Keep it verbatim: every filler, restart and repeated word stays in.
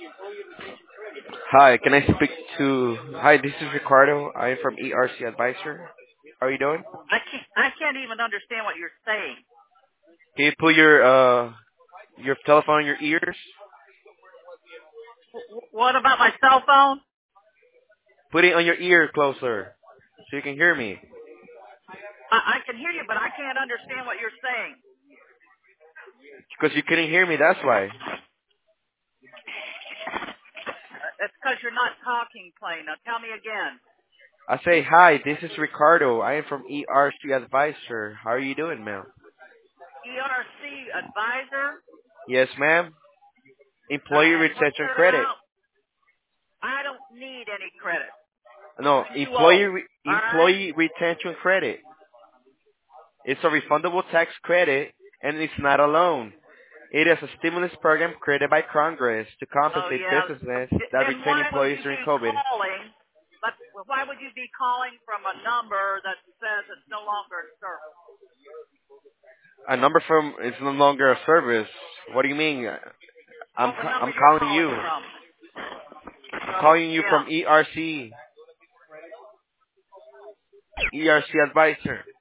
Hi, can I speak to? Hi, this is Ricardo. I am from E R C Advisor. How are you doing? I can't, I can't even understand what you're saying. Can you put your uh your telephone in your ears? W- what about my cell phone? Put it on your ear closer so you can hear me. I, I can hear you, but I can't understand what you're saying. Because you couldn't hear me, that's why. Uh, It's because you're not talking plain. Now tell me again. I say hi. This is Ricardo. I am from E R C Advisor. How are you doing, ma'am? E R C advisor, Yes, ma'am. uh, Employee and what's retention that credit. about? I don't need any credit. No, I'm too employee old. re- All right? employee retention credit. It's a refundable tax credit, and it's not a loan. It is a stimulus program created by Congress to Oh compensate yeah. businesses Th- that Then retain why would employees you during be COVID. calling? But why would you be calling from a number that says it's no longer in service? A number from is no longer a service. What do you mean? I'm Well, the ca- number I'm you're calling calling you. from. I'm So calling you yeah. from E R C, E R C Advisor.